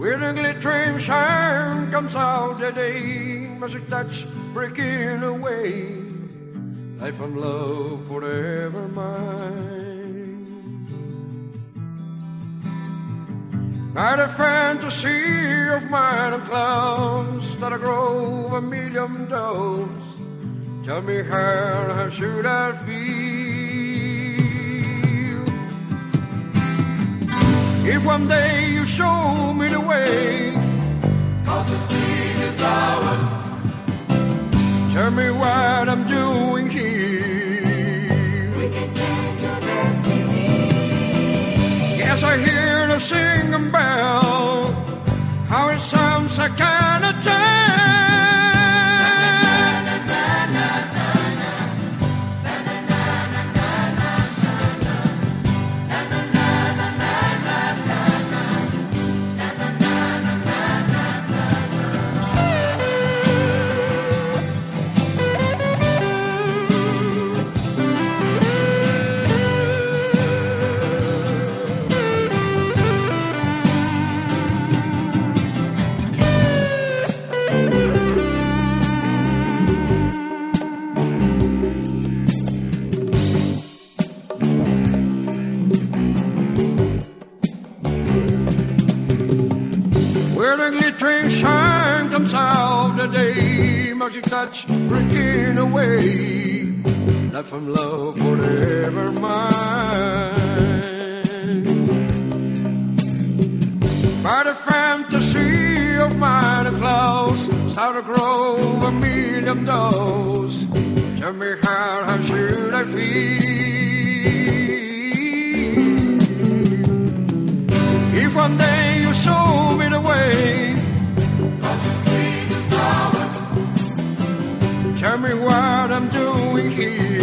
With a glittering shine comes out the day, magic touch breaking away, life and love forever mine. By the fantasy of mine and clouds that grow a million doves, tell me how should I feel? If one day you show me the way, 'cause the street is ours, tell me what I'm doing here. We can change your destiny. Yes, I hear the singing bell, how it sounds I cannot tell. Shine comes out the day, magic touch breaking away, life and love forever mine. By the fantasy of mine and clouds, start to grow a million doves, tell me how should I feel? If one day you show me the way, tell me what I'm doing here.